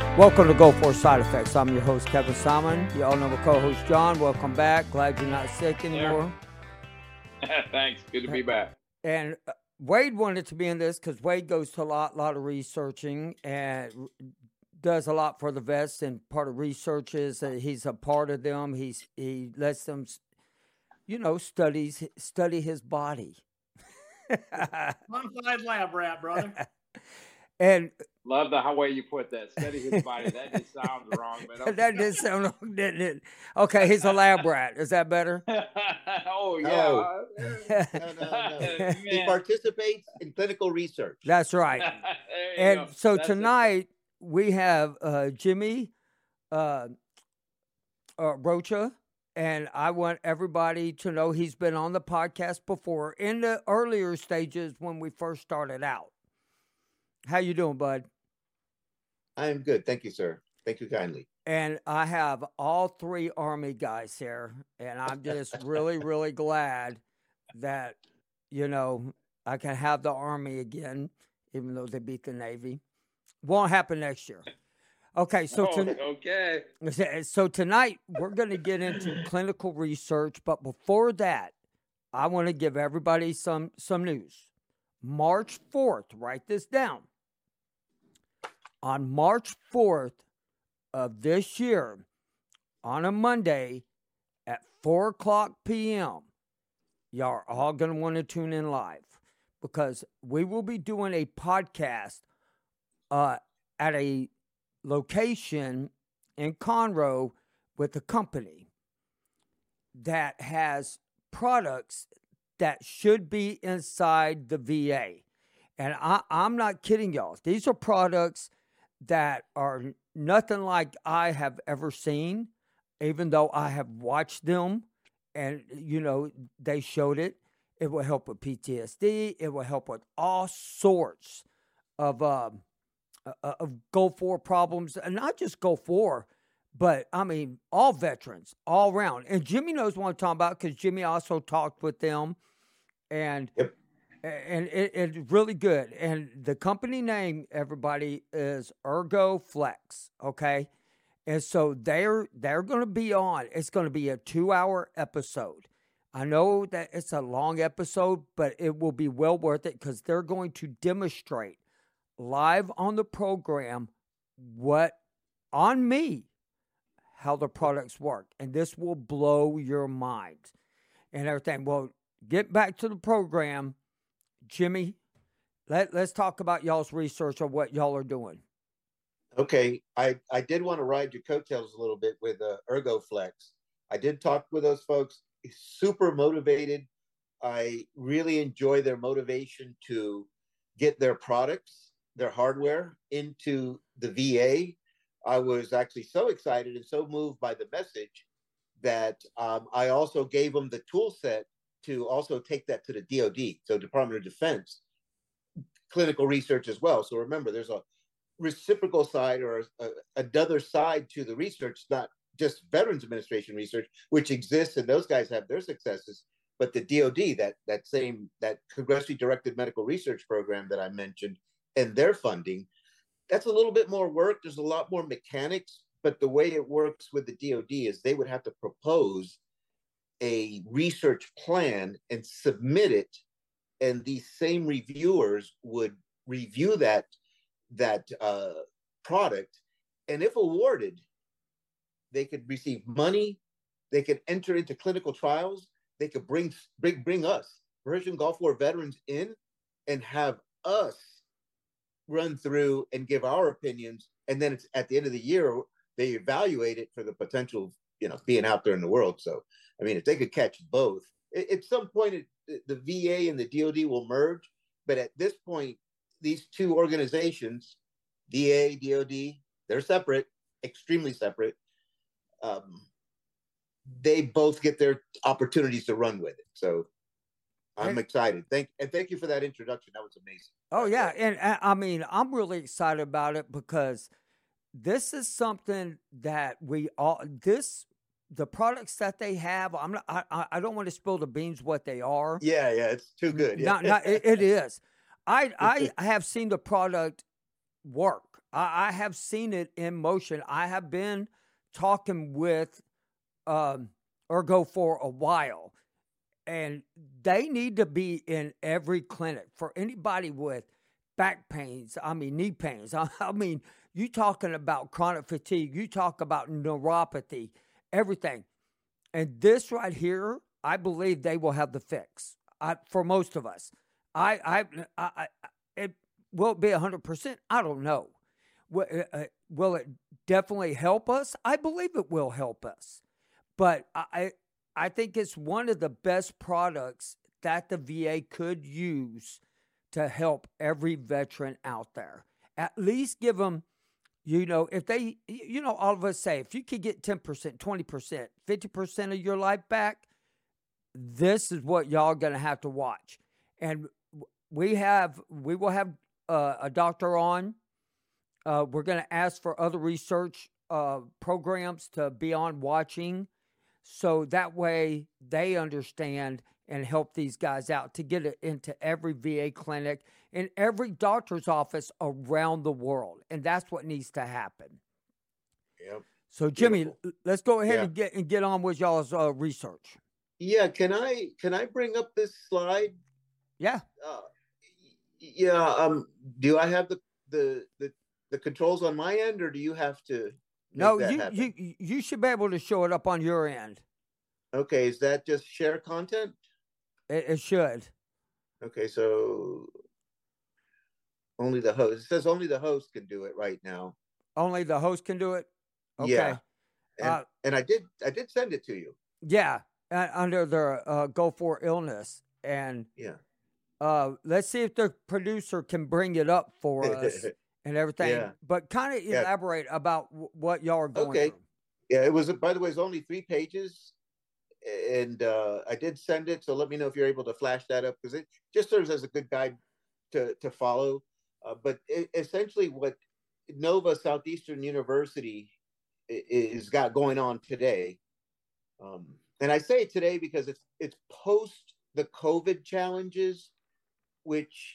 Welcome to Go For Side Effects. I'm your host, Kevin Simon. You all know my co-host, John. Welcome back. Glad you're not sick anymore. Thanks. Good to be back. And Wade wanted to be in this because Wade goes to a lot of researching and does a lot for the vets. And part of research is that he's a part of them. He lets them, study his body. Modified lab rat, brother. And love the way you put that. Study his body. That just sounds wrong, but okay. That did sound wrong, didn't it? Okay, he's a lab rat. Is that better? Oh yeah. No. He participates in clinical research. That's right. And so tonight we have Jimmy Rocha, and I want everybody to know he's been on the podcast before in the earlier stages when we first started out. How you doing, bud? I am good. Thank you, sir. Thank you kindly. And I have all three Army guys here, and I'm just really, really glad that, I can have the Army again, even though they beat the Navy. Won't happen next year. Okay, so so tonight we're going to get into clinical research, but before that, I want to give everybody some news. March 4th, write this down. On March 4th of this year, on a Monday at 4 o'clock p.m., y'all are all going to want to tune in live because we will be doing a podcast at a location in Conroe with a company that has products that should be inside the VA. And I'm not kidding y'all. These are products that are nothing like I have ever seen, even though I have watched them and, they showed it. It will help with PTSD. It will help with all sorts of Go For problems, and not just Go For, but I mean, all veterans, all around. And Jimmy knows what I'm talking about because Jimmy also talked with them. And yep. And it's really good. And the company name, everybody, is ErgoFlex, okay? And so they're going to be on. It's going to be a 2-hour episode. I know that it's a long episode, but it will be well worth it because they're going to demonstrate live on the program how the products work. And this will blow your mind and everything. Well, get back to the program. Jimmy, let's talk about y'all's research of what y'all are doing. Okay. I did want to ride your coattails a little bit with ErgoFlex. I did talk with those folks. Super motivated. I really enjoy their motivation to get their products, their hardware into the VA. I was actually so excited and so moved by the message that I also gave them the tool set to also take that to the DOD, so Department of Defense, clinical research as well. So remember, there's a reciprocal side or another side to the research, not just Veterans Administration research, which exists and those guys have their successes, but the DOD, that congressionally directed medical research program that I mentioned and their funding, that's a little bit more work. There's a lot more mechanics, but the way it works with the DOD is they would have to propose a research plan and submit it, and these same reviewers would review that product, and if awarded, they could receive money, they could enter into clinical trials, they could bring us, Persian Gulf War veterans, in and have us run through and give our opinions, and then it's at the end of the year they evaluate it for the potential of being out there in the world. So I mean, if they could catch both, at some point, the VA and the DOD will merge. But at this point, these two organizations, VA, DOD, they're separate, extremely separate. They both get their opportunities to run with it. So I'm excited. Thank you for that introduction. That was amazing. Oh, yeah. And I mean, I'm really excited about it because this is something that the products that they have, I don't want to spill the beans what they are. Yeah, it's too good. Yeah. It is. I have seen the product work. I have seen it in motion. I have been talking with Ergo for a while, and they need to be in every clinic for anybody with back pains. I mean, knee pains. I mean, you talking about chronic fatigue. You talk about neuropathy, everything. And this right here, I believe they will have the fix for most of us. It will it be 100%? I don't know. Will it definitely help us? I believe it will help us. But I think it's one of the best products that the VA could use to help every veteran out there. At least give them, if they, all of us say, if you could get 10%, 20%, 50% of your life back, this is what y'all going to have to watch. And we will have a doctor on. We're going to ask for other research programs to be on watching, so that way they understand and help these guys out to get it into every VA clinic and every doctor's office around the world. And that's what needs to happen. Yep. So, Jimmy, let's go ahead and get on with y'all's research. Yeah. Can I bring up this slide? Yeah. Do I have the controls on my end, or do you have to? No, you should be able to show it up on your end. Okay, is that just share content? It should. Okay, so only the host. It says only the host can do it right now. Only the host can do it? Okay. Yeah. And I did send it to you. Yeah, under the Go For Illness. And let's see if the producer can bring it up for us. And everything, but kind of elaborate about what y'all are going through. Yeah, it was, by the way, it's only 3 pages, and I did send it, so let me know if you're able to flash that up, because it just serves as a good guide to follow. But essentially what Nova Southeastern University is got going on today, and I say today because it's post the COVID challenges, which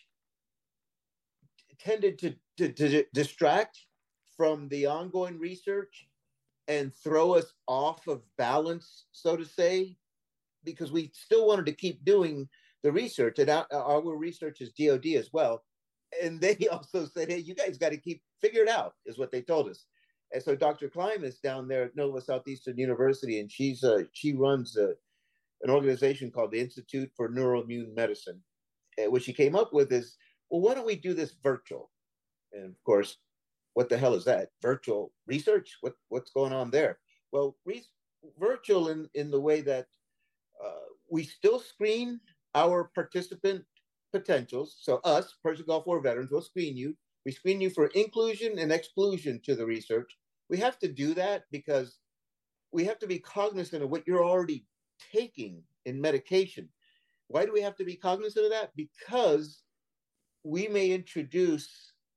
tended to distract from the ongoing research and throw us off of balance, so to say, because we still wanted to keep doing the research, and our research is DOD as well. And they also said, hey, you guys got to figure it out, is what they told us. And so Dr. Klein is down there at Nova Southeastern University, and she runs an organization called the Institute for Neuroimmune Medicine. And what she came up with is, well, why don't we do this virtual? And of course, what the hell is that? Virtual research? What's going on there? Well, virtual in the way that we still screen our participant potentials. So us, Persian Gulf War veterans, will screen you. We screen you for inclusion and exclusion to the research. We have to do that because we have to be cognizant of what you're already taking in medication. Why do we have to be cognizant of that? Because we may introduce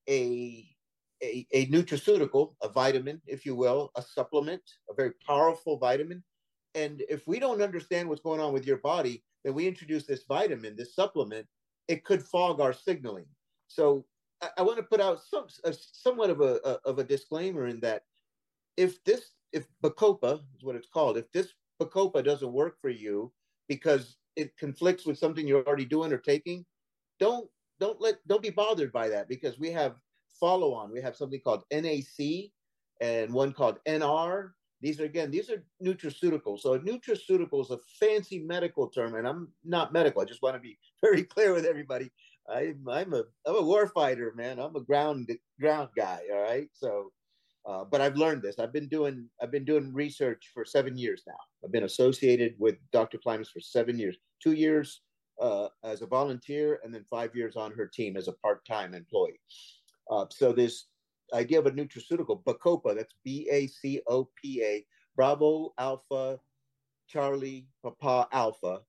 a nutraceutical, a vitamin, if you will, a supplement, a very powerful vitamin. And if we don't understand what's going on with your body, then we introduce this vitamin, this supplement, it could fog our signaling. So I want to put out somewhat of a disclaimer in that if Bacopa is what it's called, if this Bacopa doesn't work for you because it conflicts with something you're already doing or taking, don't be bothered by that, because we have follow on. We have something called NAC and one called NR. These are nutraceuticals. So a nutraceutical is a fancy medical term, and I'm not medical. I just want to be very clear with everybody. I'm a war fighter, man. I'm a ground guy. All right. So, but I've learned this. I've been doing research for 7 years now. I've been associated with Dr. Klimas for 7 years. 2 years as a volunteer, and then 5 years on her team as a part-time employee. So this idea of a nutraceutical, Bacopa, that's BACOPA, Bravo Alpha Charlie Papa Alpha.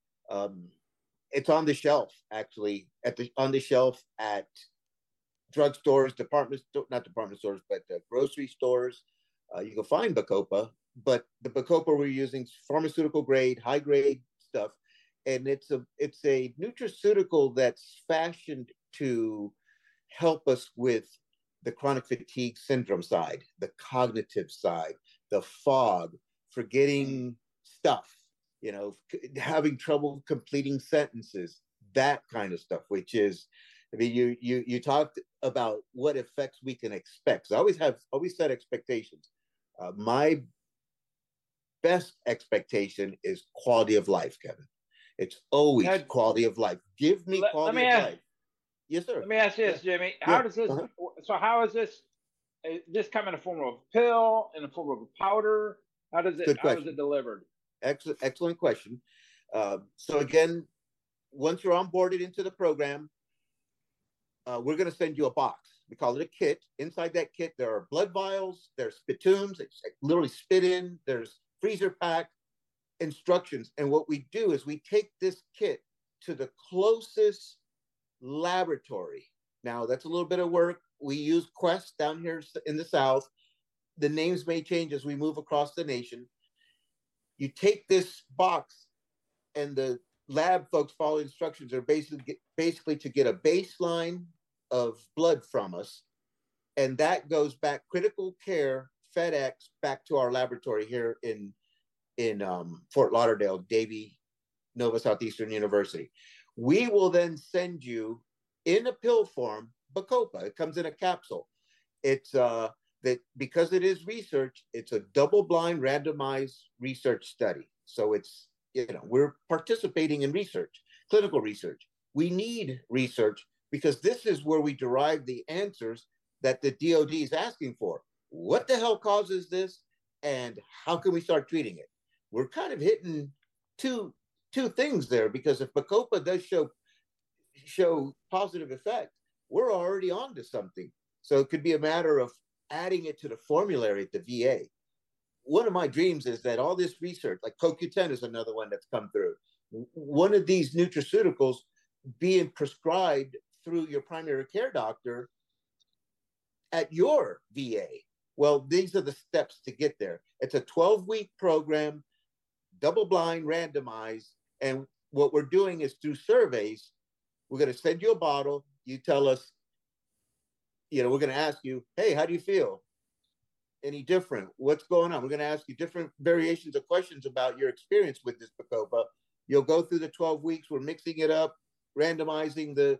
It's on the shelf, actually, on the shelf at drugstores, not department stores, but grocery stores. You can find Bacopa, but the Bacopa we're using is pharmaceutical grade, high grade stuff. And it's a nutraceutical that's fashioned to help us with the chronic fatigue syndrome side, the cognitive side, the fog, forgetting stuff, having trouble completing sentences, that kind of stuff, which is, I mean, you talked about what effects we can expect. So I always set expectations. My best expectation is quality of life, Kevin. It's always quality of life. Give me quality of life. Yes, sir. Let me ask you this, Jimmy. How does this? So how is this? This come in the form of a pill, in the form of a powder? How does it? How is it delivered? Excellent question. So again, once you're onboarded into the program, we're going to send you a box. We call it a kit. Inside that kit, there are blood vials, there's spittoons, it's literally spit in, there's freezer pack, instructions. And what we do is we take this kit to the closest laboratory. Now, that's a little bit of work. We use Quest down here in the South. The names may change as we move across the nation. You take this box, and the lab folks follow instructions are basically to get a baseline of blood from us, and that goes back critical care FedEx back to our laboratory here in Fort Lauderdale, Davie, Nova Southeastern University. We will then send you in a pill form Bacopa. It comes in a capsule. It's that because it is research, it's a double-blind randomized research study. So it's, we're participating in research, clinical research. We need research because this is where we derive the answers that the DoD is asking for. What the hell causes this, and how can we start treating it? We're kind of hitting two things there, because if Bacopa does show positive effect, we're already on to something. So it could be a matter of adding it to the formulary at the VA. One of my dreams is that all this research, like CoQ10 is another one that's come through, one of these nutraceuticals being prescribed through your primary care doctor at your VA. Well, these are the steps to get there. It's a 12-week program, double-blind, randomized, and what we're doing is through surveys, we're going to send you a bottle. You tell us, we're going to ask you, hey, how do you feel? Any different? What's going on? We're going to ask you different variations of questions about your experience with this Bacopa. You'll go through the 12 weeks. We're mixing it up, randomizing the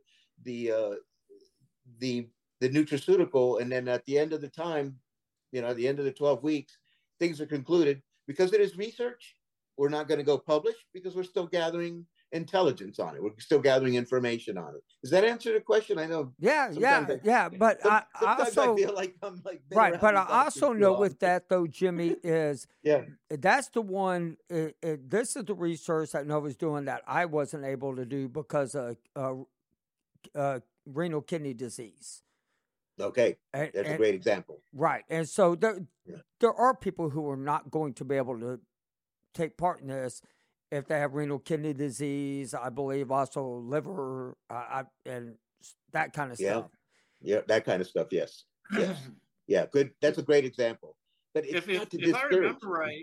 nutraceutical, and then at the end of the time, at the end of the 12 weeks, things are concluded. Because it is research, we're not going to go publish because we're still gathering intelligence on it. We're still gathering information on it. Does that answer the question? I know. Yeah. But I also feel like I'm like right. But I also know with that though, Jimmy, is that's the one. This is the research that Nova's doing that I wasn't able to do because of renal kidney disease. Okay, that's a great example. Right, and so there are people who are not going to be able to take part in this if they have renal kidney disease, I believe also liver, and that kind of stuff. Yeah, that kind of stuff, yes. Yeah, good. That's a great example. But it's if I remember right,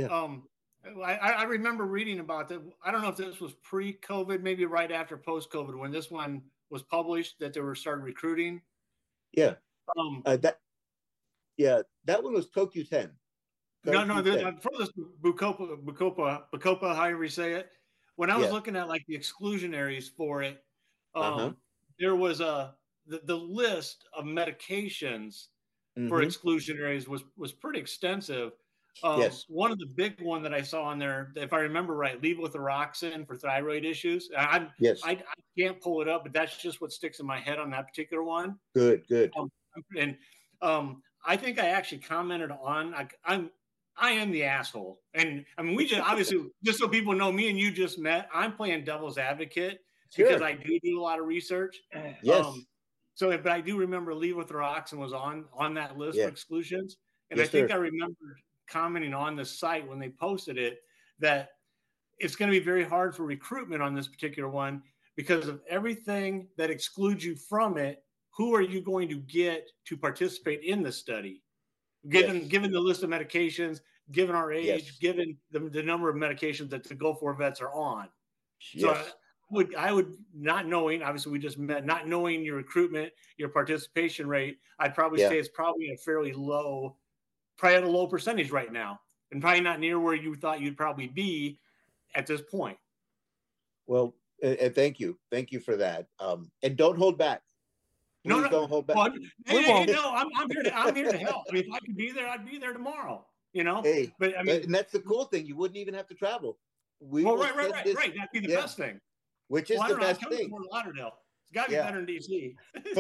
I remember reading about that. I don't know if this was pre-COVID, maybe right after post-COVID, when this one was published, that they were starting recruiting. Yeah. That one was CoQ10. No, for this Bacopa, however you say it. When I was looking at like the exclusionaries for it, there was the list of medications for exclusionaries was pretty extensive. One of the big one that I saw on there, if I remember right, levothyroxine for thyroid issues. I can't pull it up, but that's just what sticks in my head on that particular one. Good. I think I actually commented on. I am the asshole, and I mean, we just obviously, just so people know, me and you just met. I'm playing devil's advocate because I do a lot of research. Yes. But I do remember levothyroxine was on that list of exclusions, and I think I remember commenting on the site when they posted it that it's going to be very hard for recruitment on this particular one because of everything that excludes you from it. Who are you going to get to participate in the study? Given the list of medications, given our age, given the number of medications that the Go4 vets are on. So I would not knowing, obviously we just met, not knowing your recruitment, your participation rate, I'd probably say it's probably a fairly low, probably at a low percentage right now, and probably not near where you thought you'd probably be at this point. Well, and thank you for that. And don't hold back. Please don't hold back. Well, no, I'm here to help. I mean, if I could be there, I'd be there tomorrow. You know, hey, but I mean, and that's the cool thing. You wouldn't even have to travel. Right. That'd be the best thing. Which is the best thing. Fort Lauderdale. It's got to be better than DC.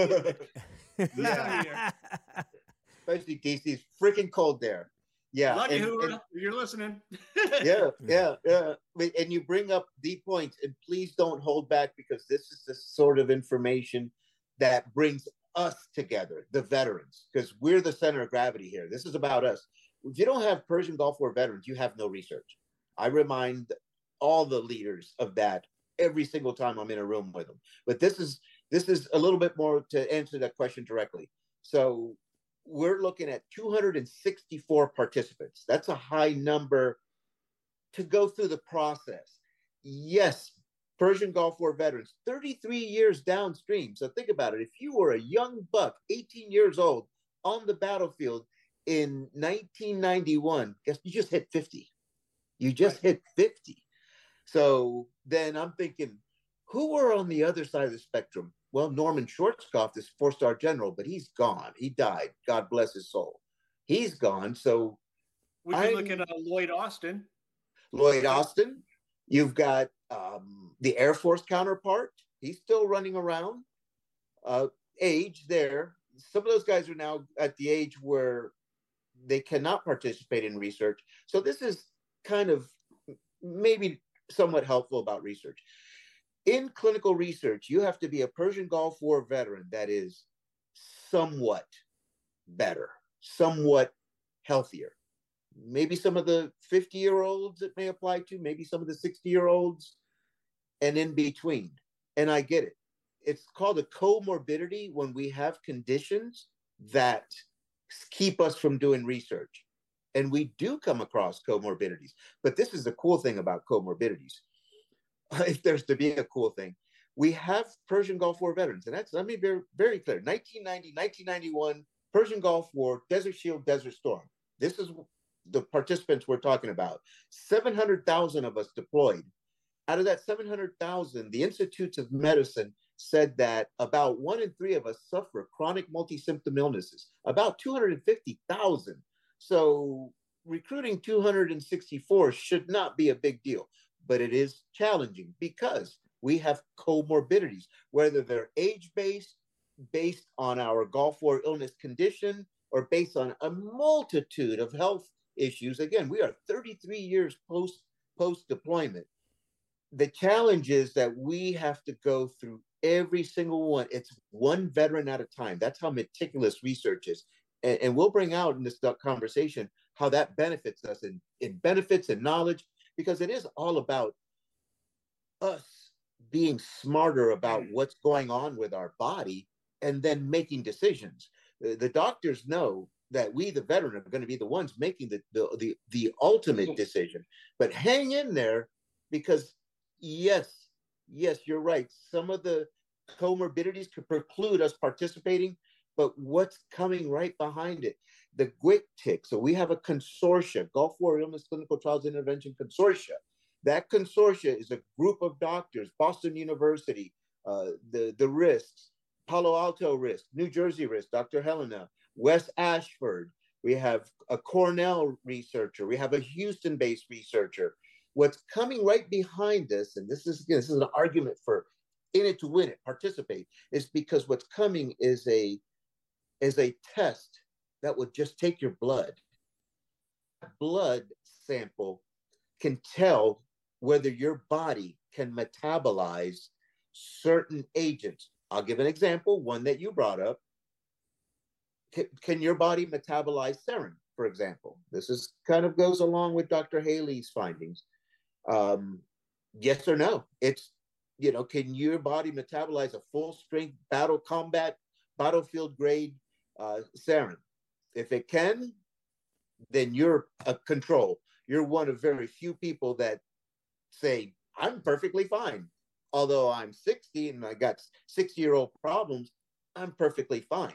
Especially DC is freaking cold there. Yeah. Lucky Hoover, you're listening. yeah. And you bring up the points, and please don't hold back, because this is the sort of information that brings us together, the veterans, because we're the center of gravity here. This is about us. If you don't have Persian Gulf War veterans, you have no research. I remind all the leaders of that every single time I'm in a room with them. But this is a little bit more to answer that question directly. So we're looking at 264 participants. That's a high number to go through the process. Yes, Persian Gulf War veterans, 33 years downstream. So think about it. If you were a young buck, 18 years old, on the battlefield in 1991, guess you just hit 50. You just hit 50. So then I'm thinking, who were on the other side of the spectrum? Well, Norman Schwarzkopf, this 4-star general, but he's gone. He died. God bless his soul. He's gone. So we can look at Lloyd Austin. Lloyd Austin. You've got the Air Force counterpart. He's still running around. Age there. Some of those guys are now at the age where they cannot participate in research. So this is kind of maybe somewhat helpful about research. In clinical research, you have to be a Persian Gulf War veteran that is somewhat better, somewhat healthier. Maybe some of the 50-year-olds it may apply to, maybe some of the 60-year-olds, and in between. And I get it. It's called a comorbidity when we have conditions that keep us from doing research. And we do come across comorbidities. But this is the cool thing about comorbidities. If there's to be a cool thing, we have Persian Gulf War veterans. And that's, let me be very, very clear. 1990, 1991, Persian Gulf War, Desert Shield, Desert Storm. This is the participants we're talking about. 700,000 of us deployed. Out of that 700,000, the Institutes of Medicine said that about 1 in 3 of us suffer chronic multi-symptom illnesses, about 250,000. So recruiting 264 should not be a big deal, but it is challenging because we have comorbidities, whether they're age-based, based on our Gulf War illness condition, or based on a multitude of health issues. Again, we are 33 years post-deployment. The challenge is that we have to go through every single one. It's one veteran at a time. That's how meticulous research is. And we'll bring out in this conversation how that benefits us in benefits and knowledge, because it is all about us being smarter about what's going on with our body and then making decisions. The doctors know that we, the veteran, are going to be the ones making the ultimate decision. But hang in there, because yes, you're right. Some of the comorbidities could preclude us participating, but what's coming right behind it? The GWIC-TIC. So we have a consortia, Gulf War Illness Clinical Trials Intervention Consortia. That consortia is a group of doctors, Boston University, the RISKs, Palo Alto RISK, New Jersey RISK, Dr. Helena, West Ashford. We have a Cornell researcher. We have a Houston-based researcher. What's coming right behind us, and this is an argument for in it to win it, participate, is because what's coming is a test that would just take your blood. Blood sample can tell whether your body can metabolize certain agents. I'll give an example, one that you brought up. Can your body metabolize sarin, for example? This is kind of goes along with Dr. Haley's findings. Yes or no? It's, can your body metabolize a full strength battlefield grade sarin? If it can, then you're a control. You're one of very few people that say, I'm perfectly fine. although I'm 60 and I got 60-year-old problems, I'm perfectly fine.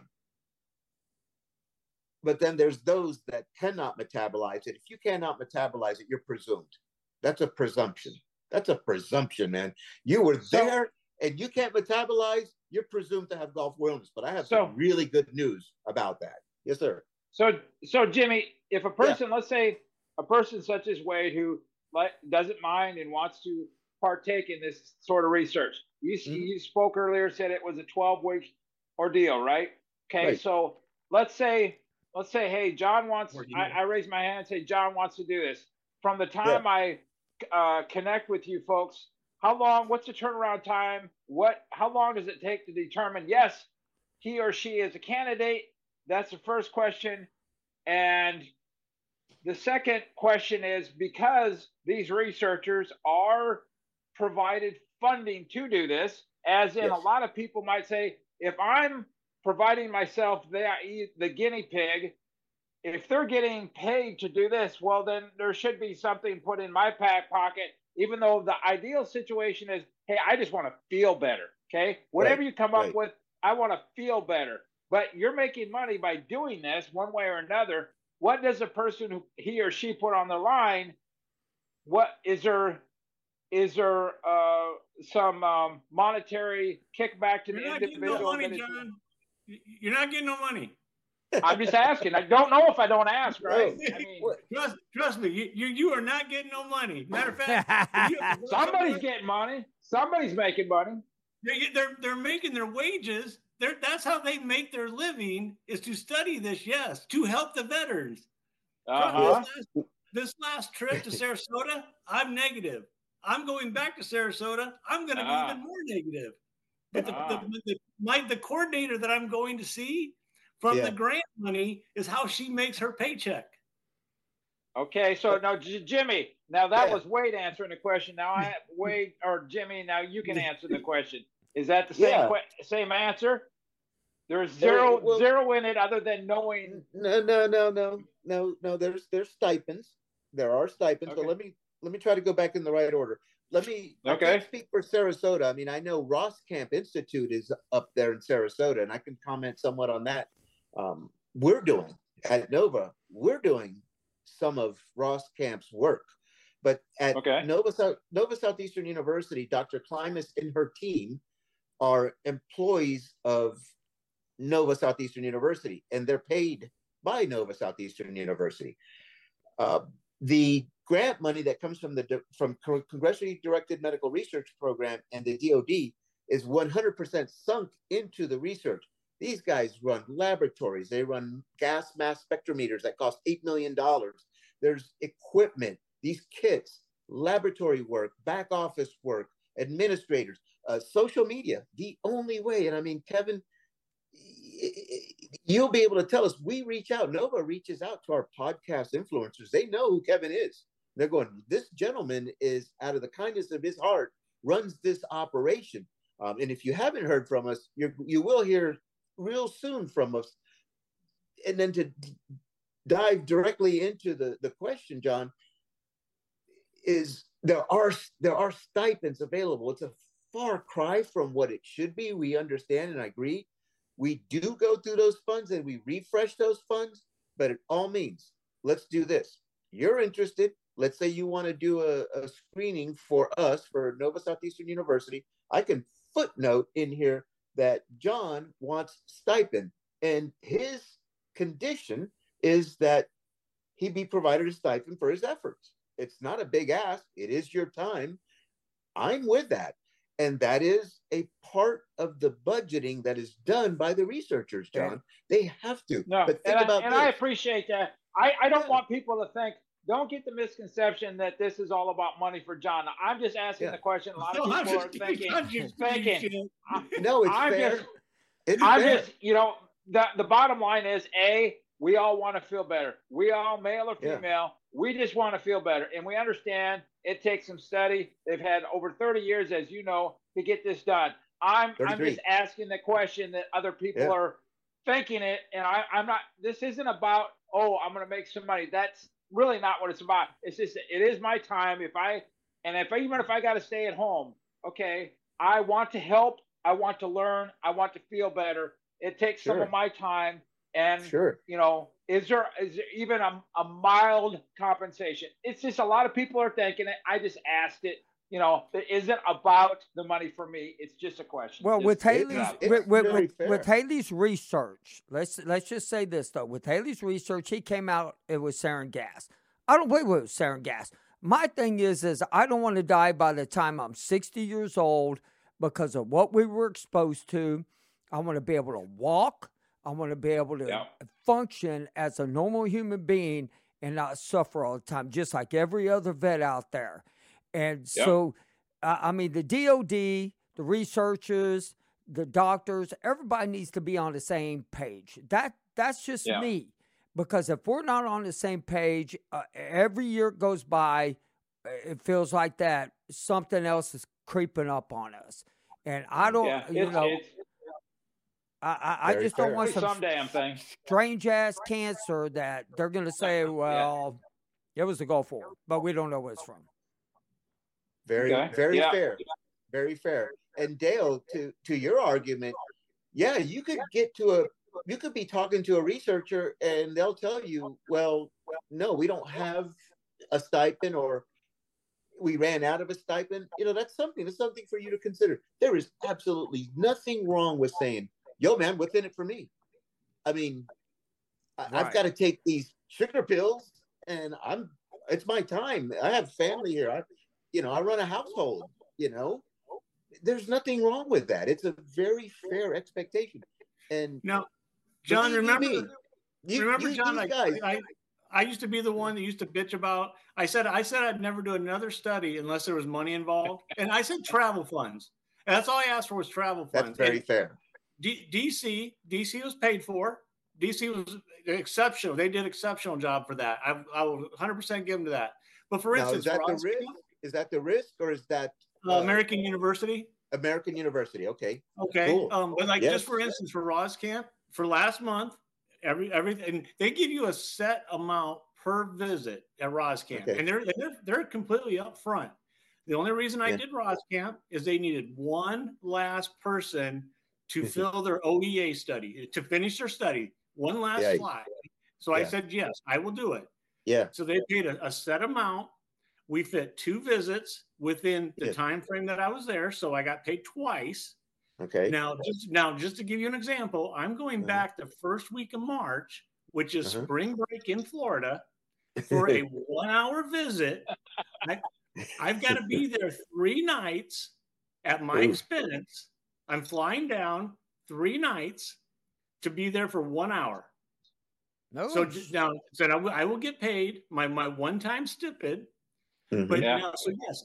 But then there's those that cannot metabolize it. If you cannot metabolize it, you're presumed. That's a presumption. That's a presumption, man. You were there and you can't metabolize, you're presumed to have golf wellness. But I have some really good news about that. Yes, sir. So Jimmy, if a person, let's say a person such as Wade, who doesn't mind and wants to partake in this sort of research, you spoke earlier, said it was a 12-week ordeal, right? Okay, right. So let's say, hey, John wants, I raise my hand and say, John wants to do this. From the time I connect with you folks, what's the turnaround time? How long does it take to determine, yes, he or she is a candidate? That's the first question. And the second question is, because these researchers are provided funding to do this, as in a lot of people might say, if I'm providing myself the guinea pig, if they're getting paid to do this, well, then there should be something put in my back pocket, even though the ideal situation is, hey, I just want to feel better, okay? Whatever you come up with, I want to feel better. But you're making money by doing this one way or another. What does a person who he or she put on the line? What is there some monetary kickback to the individual? No money, John. You're not getting no money. I'm just asking. I don't know if I don't ask, right? I mean, trust me, you are not getting no money. Matter of fact, somebody's getting money. Somebody's making money. They're making their wages. That's how they make their living, is to study this, yes, to help the veterans. This last trip to Sarasota, I'm negative. I'm going back to Sarasota. I'm going to be even more negative. But the coordinator that I'm going to see from the grant money is how she makes her paycheck. Okay, so now Jimmy, now that was Wade answering the question. Now Wade or Jimmy, now you can answer the question. Is that the same answer? There's zero in it other than knowing. No. There's stipends. There are stipends. Okay. So let me try to go back in the right order. I can't speak for Sarasota. I mean, I know Ross Camp Institute is up there in Sarasota, and I can comment somewhat on that. We're doing at Nova, some of Ross Camp's work, but at Nova Southeastern University, Dr. Klimas and her team are employees of Nova Southeastern University, and they're paid by Nova Southeastern University. The grant money that comes from Congressionally Directed Medical Research Program and the DoD is 100% sunk into the research. These guys run laboratories. They run gas mass spectrometers that cost $8 million. There's equipment, these kits, laboratory work, back office work, administrators, social media, the only way. And I mean, Kevin, you'll be able to tell us. We reach out. Nova reaches out to our podcast influencers. They know who Kevin is. They're going, this gentleman is, out of the kindness of his heart, runs this operation. And if you haven't heard from us, you will hear real soon from us. And then to dive directly into the question, John, is there are stipends available. It's a far cry from what it should be. We understand and I agree. We do go through those funds and we refresh those funds, but it all means, let's do this. You're interested. Let's say you want to do a screening for us for Nova Southeastern University. I can footnote in here that John wants stipend, and his condition is that he be provided a stipend for his efforts. It's not a big ask. It is your time. I'm with that. And that is a part of the budgeting that is done by the researchers, John. They have to. No, but think about this. I appreciate that. I don't want people to think, don't get the misconception that this is all about money for John. I'm just asking the question. A lot of people are thinking. No, it's fair. It's fair. Just, the bottom line is, we all want to feel better. We all, male or female, we just want to feel better. And we understand it takes some study. They've had over 30 years, as you know, to get this done. I'm just asking the question that other people are thinking it. And I'm not, this isn't about, I'm going to make some money. That's really not what it's about. It's just, it is my time. Even if I got to stay at home, okay, I want to help. I want to learn. I want to feel better. It takes some of my time. And, is there even a mild compensation? It's just a lot of people are thinking it. I just asked it. It isn't about the money for me. It's just a question. Well, with Haley's research, let's just say this though. With Haley's research, he came out. It was sarin gas. I don't believe it was sarin gas. My thing is I don't want to die by the time I'm 60 years old because of what we were exposed to. I want to be able to walk. I want to be able to function as a normal human being and not suffer all the time, just like every other vet out there. And so, the DOD, the researchers, the doctors, everybody needs to be on the same page. That's just me. Because if we're not on the same page, every year it goes by, it feels like that something else is creeping up on us. And I don't, I just don't want some damn thing. Strange ass cancer that they're going to say, well, it was the Gulf War, but we don't know where it's from. Very fair. Very fair. And Dale, to your argument, you could you could be talking to a researcher and they'll tell you, well, no, we don't have a stipend, or we ran out of a stipend. That's something for you to consider. There is absolutely nothing wrong with saying, yo, man, what's in it for me? I mean, I've got to take these sugar pills and it's my time. I have family here. I run a household, there's nothing wrong with that. It's a very fair expectation. And now, John, remember, John, I used to be the one that used to bitch about, I said I'd never do another study unless there was money involved. And I said travel funds. And that's all I asked for was travel funds. That's very fair. DC was paid for. DC was exceptional. They did an exceptional job for that. I will 100% give them to that. But for instance, is that the risk or is that American University? American University. Okay. Cool. But just for instance, for Ross Camp, for last month, everything they give you a set amount per visit at Ross Camp, and they're completely upfront. The only reason I did Ross Camp is they needed one last person to fill their OEA study, to finish their study, one last fly. So I said, yes, I will do it. Yeah. So they paid a set amount. We fit 2 visits within the time frame that I was there, so I got paid twice. Okay. Now, just to give you an example, I'm going back the first week of March, which is spring break in Florida, for a 1-hour visit. I've got to be there 3 nights at my expense. I'm flying down 3 nights to be there for 1 hour. No. So I will get paid my one-time stipend. But so yes,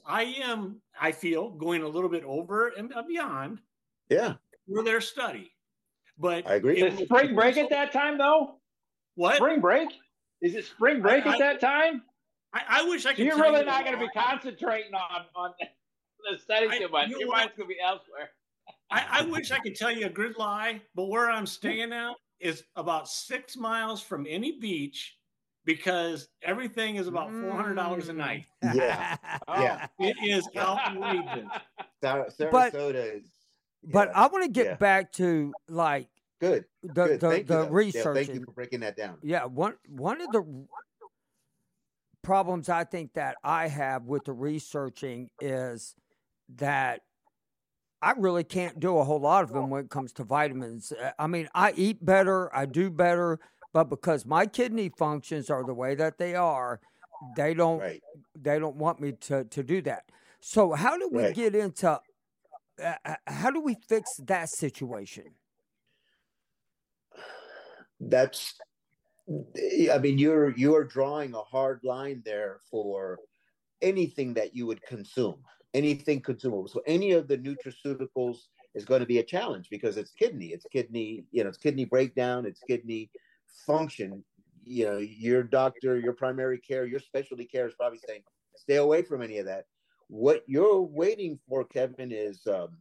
I feel going a little bit over and beyond. Yeah. For their study. But I agree. Is spring break at that time though? What? Spring break? Is it spring break at that time? I wish I could. So you're really not going to be concentrating on the study too much. Your mind's going to be elsewhere. I wish I could tell you a good lie, but where I'm staying at is about 6 miles from any beach, because everything is about $400 a night. Yeah. Yeah. It is outrageous. Sarasota is. But I want to get back to Good. The research. Yeah, thank you for breaking that down. Yeah, one of the problems I think that I have with the researching is that I really can't do a whole lot of them when it comes to vitamins. I mean, I eat better, I do better, but because my kidney functions are the way that they are, they don't want me to do that. So how do we get into how do we fix that situation? You are drawing a hard line there for anything that you would consume, anything consumable. So any of the nutraceuticals is going to be a challenge because it's kidney breakdown, it's kidney function. Your doctor, your primary care, your specialty care is probably saying, stay away from any of that. What you're waiting for, Kevin, is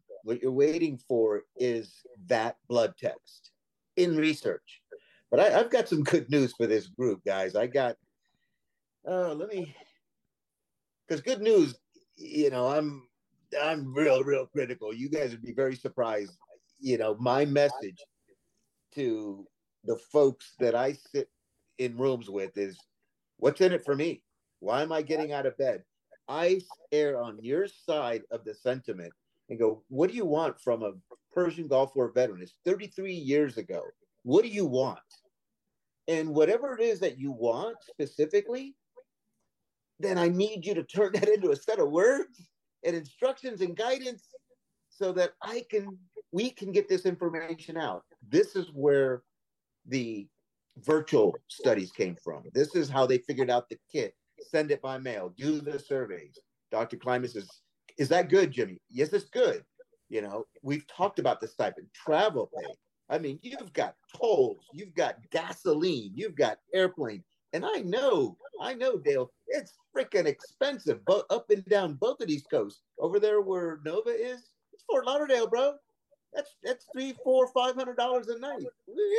that blood test in research. But I've got some good news for this group, guys. Because good news, I'm real critical. You guys would be very surprised. You know, my message to the folks that I sit in rooms with is, what's in it for me? Why am I getting out of bed? I err on your side of the sentiment and go, what do you want from a Persian Gulf War veteran? It's 33 years ago. What do you want? And whatever it is that you want specifically, then I need you to turn that into a set of words and instructions and guidance so that we can get this information out. This is where the virtual studies came from. This is how they figured out the kit. Send it by mail, do the surveys. Dr. Klimas says, is that good, Jimmy? Yes, it's good. You know, we've talked about the stipend, travel pay. I mean, you've got tolls, you've got gasoline, you've got airplane. And I know, Dale, it's freaking expensive, but up and down both of these coasts. Over there where Nova is, it's Fort Lauderdale, bro. That's $300, $400, $500 a night.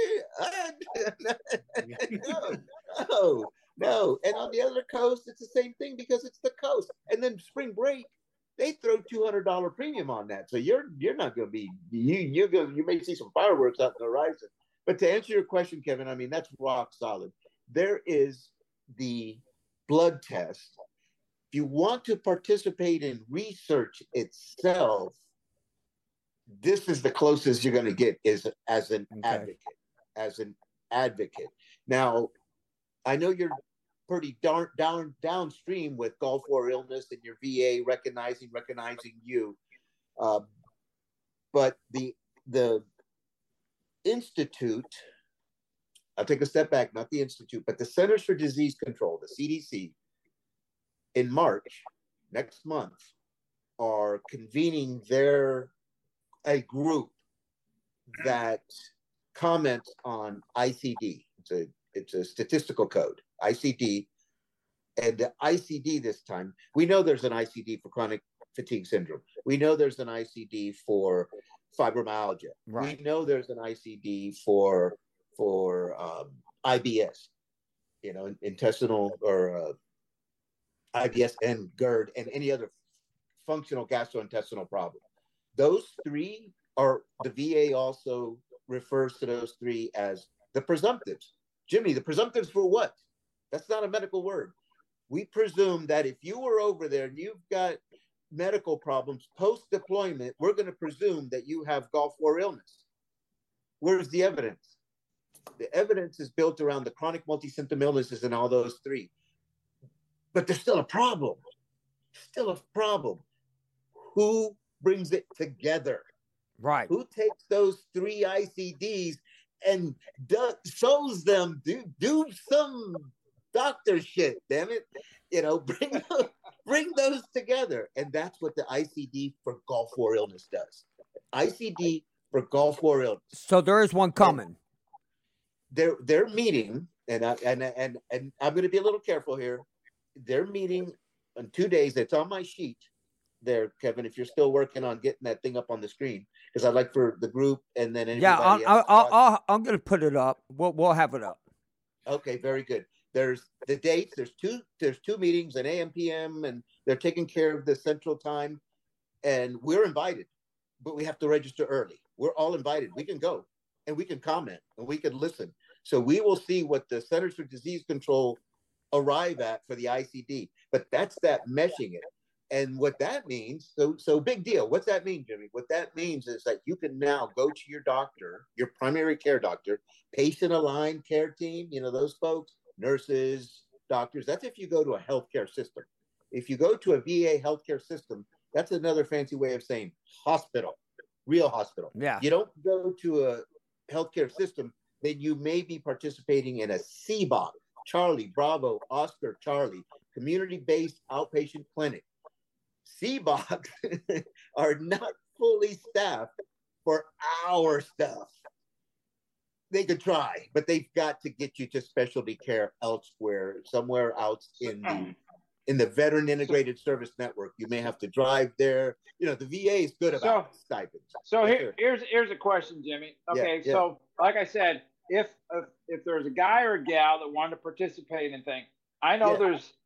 No. And on the other coast, it's the same thing because it's the coast. And then spring break, they throw $200 premium on that. So you're not going to be you may see some fireworks out on the horizon. But to answer your question, Kevin, I mean that's rock solid. There is the blood test. If you want to participate in research itself, this is the closest you're going to get is as an advocate. Now, I know you're pretty downstream with Gulf War illness and your VA recognizing you. But the Institute, I'll take a step back, not the Institute, but the Centers for Disease Control, the CDC, in March, next month, are convening a group that comments on ICD. It's a statistical code, ICD. And the ICD this time, we know there's an ICD for chronic fatigue syndrome. We know there's an ICD for fibromyalgia. Right. We know there's an ICD for IBS, you know, intestinal or IBS and GERD and any other functional gastrointestinal problem. Those three are, the VA also refers to those three as the presumptives. Jimmy, the presumptives for what? That's not a medical word. We presume that if you were over there and you've got medical problems post-deployment, we're going to presume that you have Gulf War illness. Where's the evidence? The evidence is built around the chronic multi-symptom illnesses and all those three. But there's still a problem. Who brings it together? Right. Who takes those three ICDs and shows them, do some doctor shit, damn it. You know, bring those together. And that's what the ICD for Gulf War illness does. ICD for Gulf War illness. So there is one coming. They're meeting, and I'm going to be a little careful here. They're meeting in 2 days. It's on my sheet there, Kevin, if you're still working on getting that thing up on the screen, because I'd like for the group and then anybody else. I'm going to put it up. We'll have it up. Okay, very good. There's the dates. There's two meetings, an AM, PM, and they're taking care of the Central Time, and we're invited, but we have to register early. We're all invited. We can go and we can comment and we can listen. So we will see what the Centers for Disease Control arrive at for the ICD, but that's that meshing it. And what that means, so big deal. What's that mean, Jimmy? What that means is that you can now go to your doctor, your primary care doctor, patient-aligned care team, you know, those folks, nurses, doctors. That's if you go to a healthcare system. If you go to a VA healthcare system, that's another fancy way of saying hospital, real hospital. Yeah. You don't go to a healthcare system, then you may be participating in a CBOC, Charlie, Bravo, Oscar, Charlie, community-based outpatient clinic. CBOCs are not fully staffed for our stuff. They could try, but they've got to get you to specialty care elsewhere, somewhere else in the Veteran Integrated Service Network. You may have to drive there. You know, the VA is good about stipends. So here's a question, Jimmy. Okay, yeah. So like I said, if there's a guy or a gal that wanted to participate in things, I know there's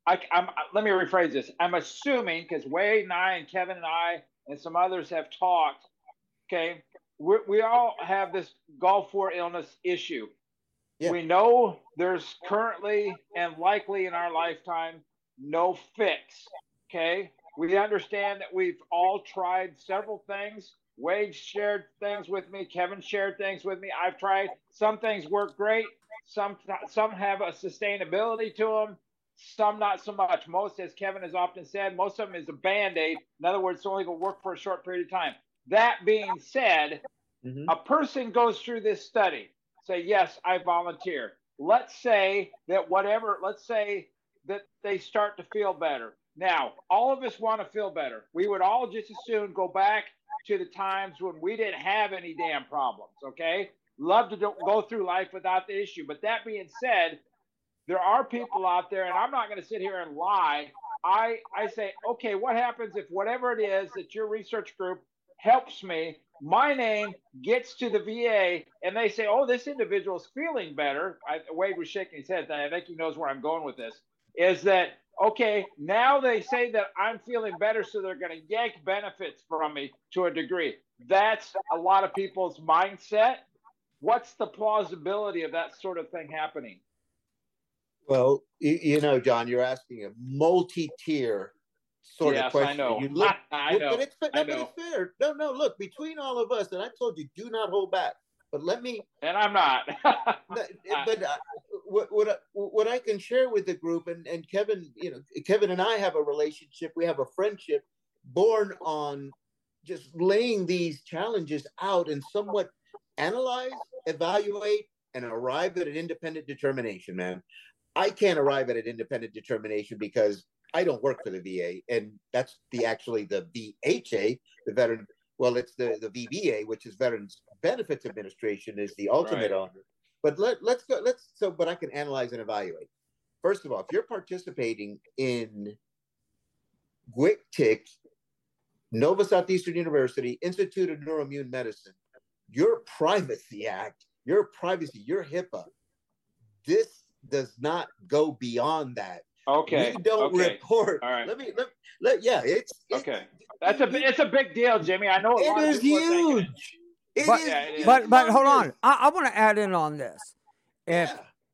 let me rephrase this. I'm assuming, because Wade and I and Kevin and I and some others have talked, okay, we all have this Gulf War illness issue. Yeah. We know there's currently and likely in our lifetime no fix, okay? We understand that we've all tried several things. Wade shared things with me. Kevin shared things with me. I've tried. Some things work great. Some have a sustainability to them. Some not so much. Most, as Kevin has often said, most of them is a Band-Aid. In other words, it's only going to work for a short period of time. That being said, a person goes through this study. Say, yes, I volunteer. Let's say that they start to feel better. Now, all of us want to feel better. We would all just as soon go back to the times when we didn't have any damn problems, okay? Love to go through life without the issue. But that being said, there are people out there, and I'm not going to sit here and lie. I say, okay, what happens if whatever it is that your research group helps me, my name gets to the VA, and they say, oh, this individual's feeling better. Wade was shaking his head. I think he knows where I'm going with this, is that, okay, now they say that I'm feeling better, so they're going to yank benefits from me to a degree. That's a lot of people's mindset. What's the plausibility of that sort of thing happening? Well, you know, John, you're asking a multi-tier sort of question. I know. I know. But it's fair. No, look, between all of us, and I told you, do not hold back. But let me. And I'm not. But what I can share with the group, and Kevin, you know, Kevin and I have a relationship. We have a friendship born on just laying these challenges out and somewhat analyze, evaluate, and arrive at an independent determination, man. I can't arrive at an independent determination because I don't work for the VA, and that's actually the VHA, the veteran. Well, it's the VBA, which is Veterans Benefits Administration, is the ultimate owner. But let's go. But I can analyze and evaluate. First of all, if you're participating in GWIC-TIC, Nova Southeastern University Institute of Neuroimmune Medicine, your Privacy Act, your HIPAA, this does not go beyond that. Okay. We don't report. All right. It's okay. It's a big deal, Jimmy. I know it is huge. But hold on. I want to add in on this. If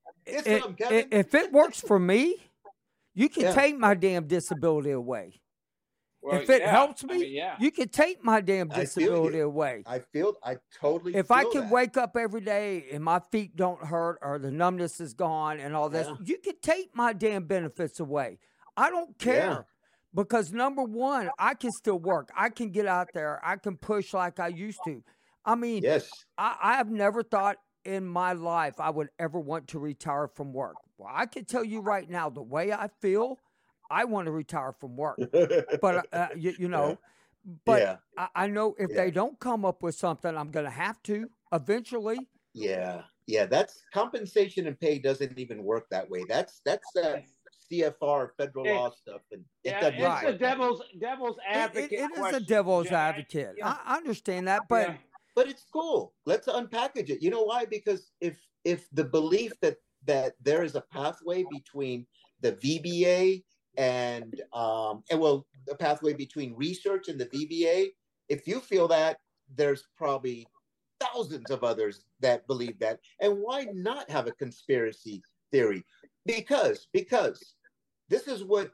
it works for me, you can take my damn disability away. Well, if it helps me, you can take my damn disability away. I totally If I can wake up every day and my feet don't hurt or the numbness is gone and all this, you can take my damn benefits away. I don't care because, number one, I can still work. I can get out there. I can push like I used to. I mean, I have never thought in my life I would ever want to retire from work. Well, I can tell you right now, the way I feel, I want to retire from work, but you know, I know if they don't come up with something, I'm going to have to eventually. Yeah. That's compensation and pay doesn't even work that way. That's CFR federal law stuff, and it's the devil's advocate. It is a devil's advocate. I understand that, but it's cool. Let's unpackage it. You know why? Because if the belief that there is a pathway between the VBA and the pathway between research and the VBA, if you feel that, there's probably thousands of others that believe that. And why not have a conspiracy theory? Because this is what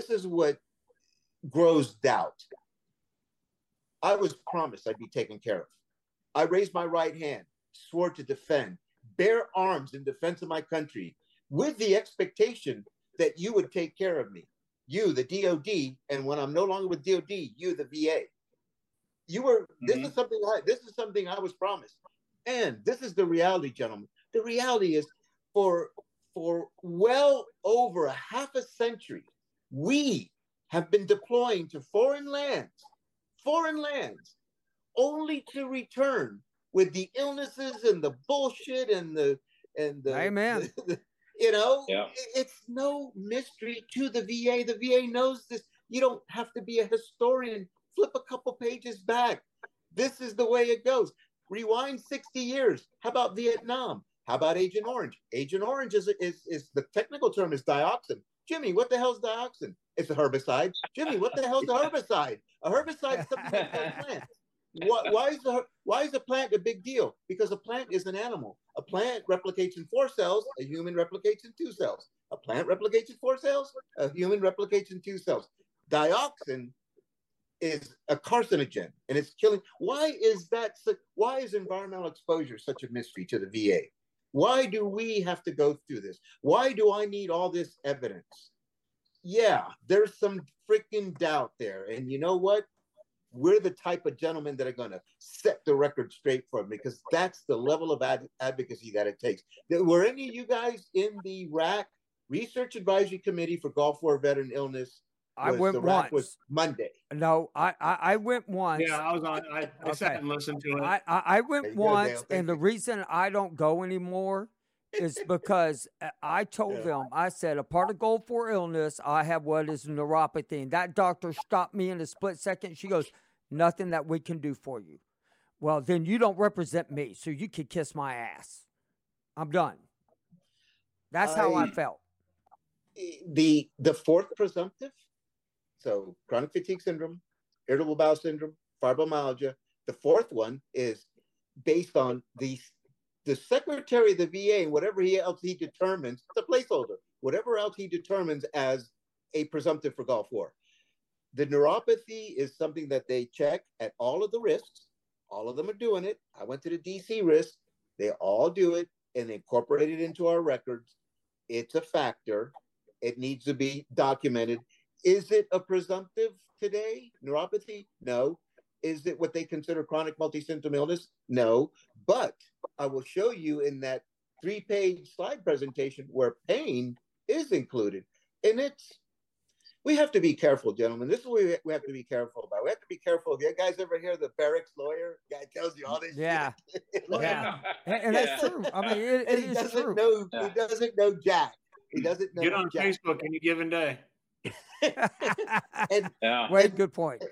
grows doubt. I was promised I'd be taken care of. I raised my right hand, swore to defend, bear arms in defense of my country, with the expectation that you would take care of me. You, the DOD, and when I'm no longer with DOD, you, the VA. You were. This is something I was promised, and this is the reality, gentlemen. The reality is, for well over a half a century, we have been deploying to foreign lands, only to return with the illnesses and the bullshit and the Amen. It's no mystery to the VA. The VA knows this. You don't have to be a historian. Flip a couple pages back. This is the way it goes. Rewind 60 years. How about Vietnam? How about Agent Orange? Agent Orange is the technical term is dioxin. Jimmy, what the hell's dioxin? It's a herbicide. Jimmy, what the hell's a herbicide? A herbicide is something that kills plants. Why is a plant a big deal? Because a plant is an animal. A plant replicates in 4 cells. A human replicates in 2 cells. A plant replicates in 4 cells. A human replicates in 2 cells. Dioxin is a carcinogen, and it's killing. Why is environmental exposure such a mystery to the VA? Why do we have to go through this? Why do I need all this evidence? Yeah, there's some freaking doubt there. And you know what? We're the type of gentlemen that are going to set the record straight for them, because that's the level of advocacy that it takes. Were any of you guys in the RAC Research Advisory Committee for Gulf War Veteran Illness? I went once. Was Monday. No, I went once. Yeah, I was on. I sat and listened to it. I went once, and the reason I don't go anymore is because I told them, I said, a part of Gulf War Illness, I have what is neuropathy. And that doctor stopped me in a split second. She goes, nothing that we can do for you. Well, then you don't represent me, so you can kiss my ass. I'm done. That's how I felt. The fourth presumptive, so chronic fatigue syndrome, irritable bowel syndrome, fibromyalgia. The fourth one is based on the secretary of the VA and whatever else he determines, it's a placeholder, whatever else he determines as a presumptive for Gulf War. The neuropathy is something that they check at all of the risks. All of them are doing it. I went to the DC risk. They all do it, and they incorporate it into our records. It's a factor. It needs to be documented. Is it a presumptive today, neuropathy? No. Is it what they consider chronic multi-symptom illness? No. But I will show you in that 3-page slide presentation where pain is included. And we have to be careful, gentlemen. This is what we have to be careful about. We have to be careful. Have you guys ever hear the barracks lawyer? Guy tells you all this shit. Yeah. And that's true. I mean, it is true. He doesn't know jack. He doesn't know Get on jack. Facebook any given day. Wait, good point.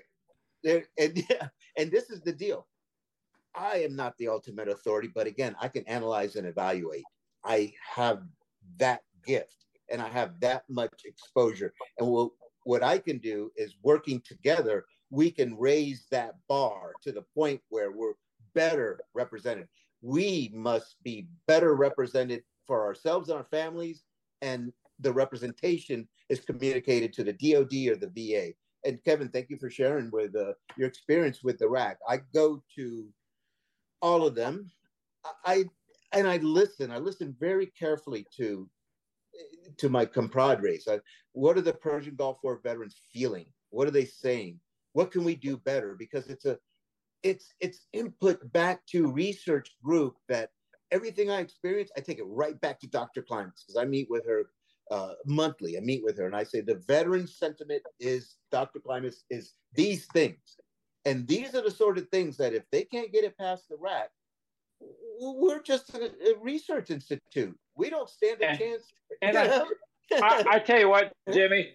And this is the deal. I am not the ultimate authority, but again, I can analyze and evaluate. I have that gift, and I have that much exposure. And what I can do is, working together, we can raise that bar to the point where we're better represented. We must be better represented for ourselves and our families, and the representation is communicated to the DOD or the VA. And Kevin, thank you for sharing with your experience with the RAC. I go to all of them. I listen very carefully to my compadres. What are the Persian Gulf War veterans feeling? What are they saying? What can we do better? Because it's input back to research group that everything I experience, I take it right back to Dr. Klimas, because I meet with her monthly. I meet with her and I say, the veteran sentiment is, Dr. Klimas, is these things. And these are the sort of things that if they can't get it past the RAC, we're just a research institute. We don't stand a chance. And I tell you what, Jimmy,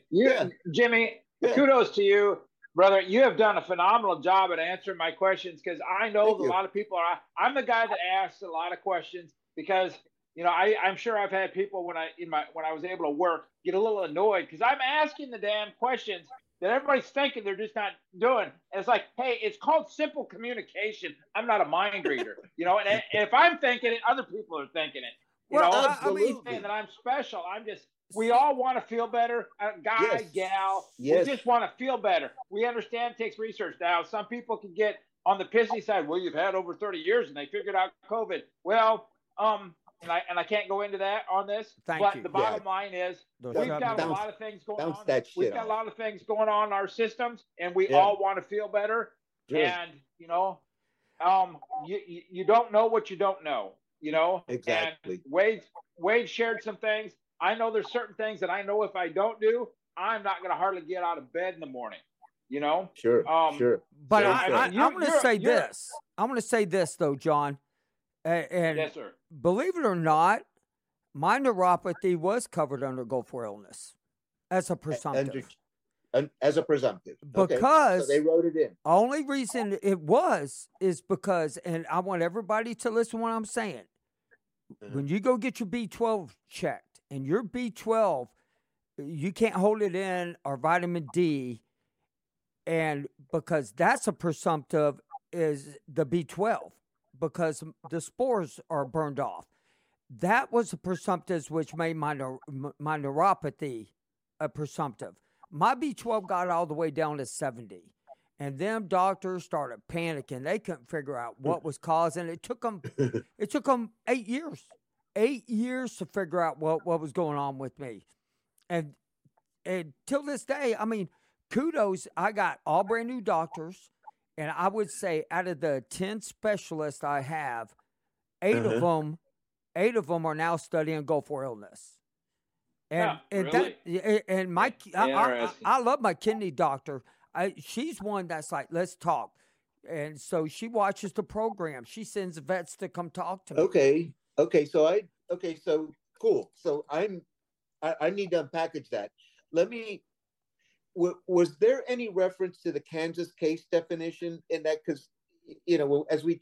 kudos to you, brother. You have done a phenomenal job at answering my questions, because I know a lot of people I'm the guy that asks a lot of questions, because I'm sure I've had people when I was able to work get a little annoyed because I'm asking the damn questions that everybody's thinking they're just not doing. And it's like, hey, it's called simple communication. I'm not a mind reader, and if I'm thinking it, other people are thinking it. I mean, saying that I'm special. We all want to feel better. Guy, gal, we just want to feel better. We understand it takes research. Now, some people can get on the pissy side. Well, you've had over 30 years and they figured out COVID. Well, and I can't go into that on this, but the bottom line is we've got a lot of things going on. We've got a lot of things going on in our systems, and we all want to feel better. Sure. And you don't know what you don't know. Exactly. And Wade shared some things. I know there's certain things that I know if I don't do, I'm not going to hardly get out of bed in the morning. Sure. But I'm going to say this. I'm going to say this though, John. And yes, sir. Believe it or not, my neuropathy was covered under Gulf War Illness as a presumptive. As a presumptive. Because so they wrote it in. Only reason it is because, and I want everybody to listen to what I'm saying. When you go get your B12 checked, and your B12 you can't hold it in, or vitamin D, and because that's a presumptive is the B12 because the spores are burned off. That was a presumptive which made my neuropathy a presumptive. My B12 got all the way down to 70. And them doctors started panicking. They couldn't figure out what was causing it. It took them 8 years. 8 years to figure out what was going on with me. And till this day, I mean, kudos, I got all brand new doctors. And I would say out of the 10 specialists I have, 8 of them are now studying Gulf War illness. And really? I love my kidney doctor. She's one that's like, let's talk. And so she watches the program. She sends vets to come talk to me. Okay. So cool. So I need to unpackage that. Was there any reference to the Kansas case definition in that? Because, as we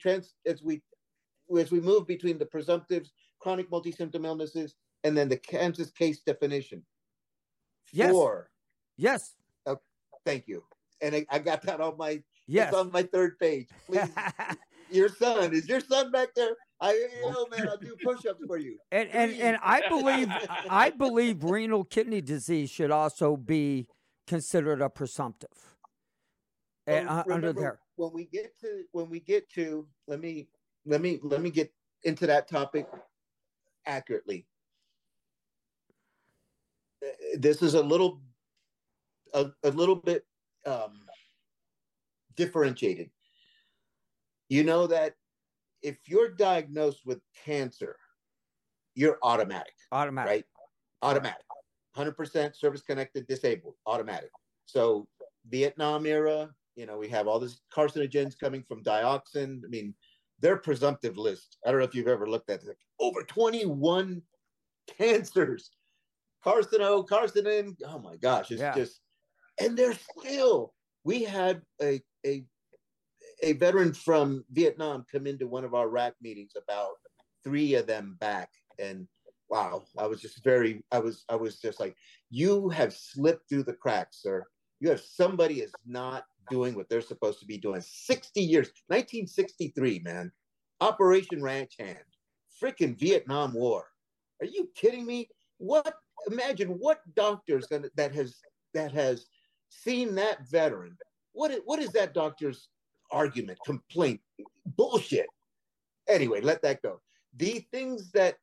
move between the presumptives, chronic multi-symptom illnesses, and then the Kansas case definition. Yes. Yes. Oh, thank you. And I got that on my, yes. It's on my third page. Please, is your son back there? Man, I'll do push-ups for you. And I believe renal kidney disease should also be considered a presumptive. Under there. When we get to let me get into that topic accurately. This is a little bit differentiated. You know that if you're diagnosed with cancer, you're automatic. Right? Automatic. 100% service-connected, disabled, automatic. So Vietnam era, we have all these carcinogens coming from dioxin. I mean, their presumptive list, I don't know if you've ever looked at it, over 21 cancers. Carcinogen, oh my gosh, it's just, and they're still, we had a veteran from Vietnam come into one of our RAC meetings, about 3 of them back, and wow, I was just like, you have slipped through the cracks, sir. You have somebody is not doing what they're supposed to be doing. 60 years, 1963, man. Operation Ranch Hand, freaking Vietnam War. Are you kidding me? Imagine what doctor's that has seen that veteran. What is that doctor's argument, complaint, bullshit? Anyway, let that go. The things that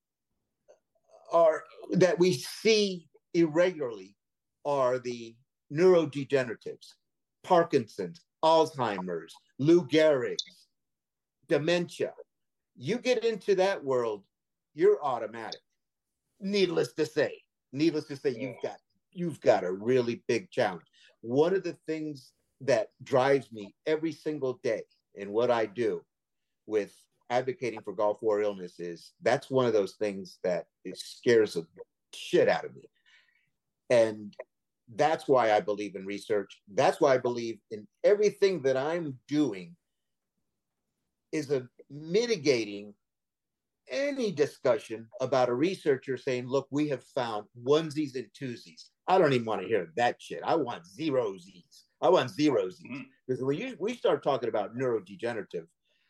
we see irregularly are the neurodegeneratives, Parkinson's, Alzheimer's, Lou Gehrig's, dementia. You get into that world, you're automatic. Needless to say, you've got a really big challenge. One of the things that drives me every single day in what I do with advocating for Gulf War illness is that's one of those things that it scares the shit out of me. And that's why I believe in research. That's why I believe in everything that I'm doing is a mitigating any discussion about a researcher saying, look, we have found onesies and twosies. I don't even want to hear that shit. I want zerosies. Because when we start talking about neurodegenerative,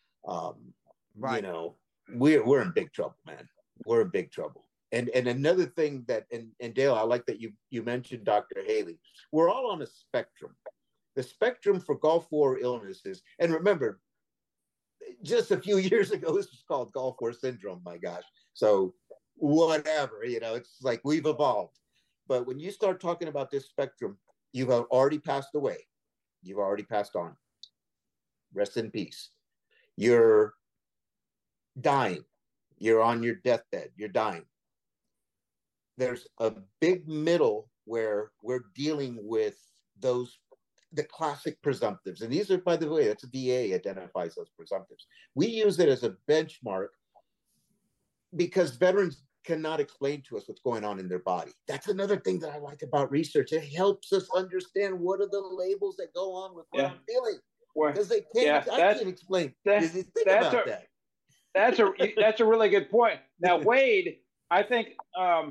we're in big trouble, man. We're in big trouble. And another thing that, and Dale, I like that you mentioned Dr. Haley. We're all on a spectrum. The spectrum for Gulf War illnesses, and remember, just a few years ago, this was called Gulf War syndrome, my gosh. So whatever, it's like we've evolved. But when you start talking about this spectrum, you've already passed away. You've already passed on. Rest in peace. You're dying. You're on your deathbed. You're dying. There's a big middle where we're dealing with the classic presumptives. And these are, by the way, that's a VA identifies those presumptives. We use it as a benchmark because veterans cannot explain to us what's going on in their body. That's another thing that I like about research. It helps us understand what are the labels that go on with what I'm feeling. Because they can't, I can't explain. Think about that. That's a really good point. Now, Wade, I think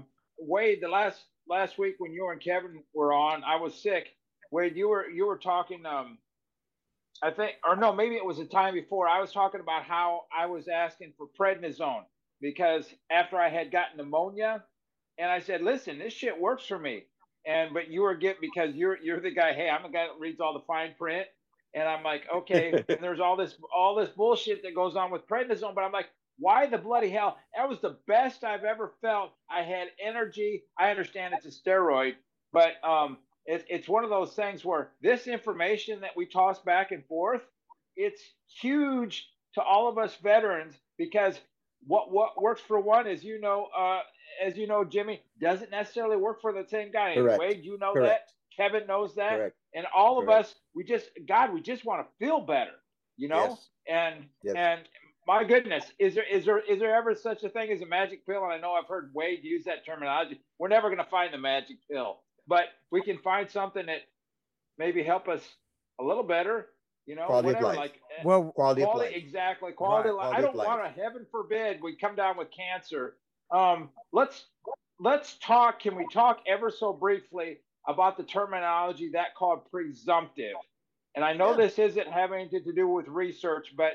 Wade, the last week when you and Kevin were on, I was sick. Wade, you were talking. I think, or no, maybe it was the time before. I was talking about how I was asking for prednisone because after I had gotten pneumonia, and I said, "Listen, this shit works for me." But you were because you're the guy. Hey, I'm the guy that reads all the fine print, and I'm like, okay. And there's all this bullshit that goes on with prednisone, but I'm like, why the bloody hell? That was the best I've ever felt. I had energy. I understand it's a steroid, but it's one of those things where this information that we toss back and forth, it's huge to all of us veterans because what works for one, as you know, Jimmy, doesn't necessarily work for the same guy. Correct. Wade, you know Correct. that. Kevin knows that. Correct. And all of Correct. us, we just want to feel better, you know? Yes. And my goodness, is there ever such a thing as a magic pill? And I know I've heard Wade use that terminology. We're never going to find the magic pill, but we can find something that maybe help us a little better, you know, quality whatever. Of life. Like quality of life. Exactly. Quality of life. I don't want to, heaven forbid, we come down with cancer. Let's talk. Can we talk ever so briefly about the terminology that called presumptive? And I know this isn't having to do with research, but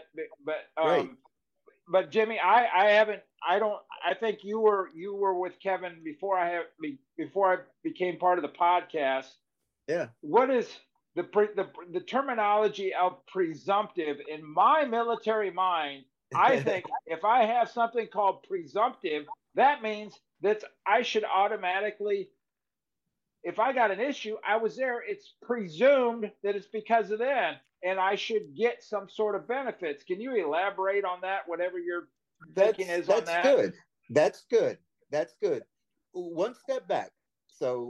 Jimmy, I think you were with Kevin before I became part of the podcast. Yeah. What is the terminology of presumptive in my military mind? I think if I have something called presumptive, that means that I should automatically, if I got an issue, I was there, it's presumed that it's because of that, and I should get some sort of benefits. Can you elaborate on that, whatever your thinking is on that? That's good. One step back. So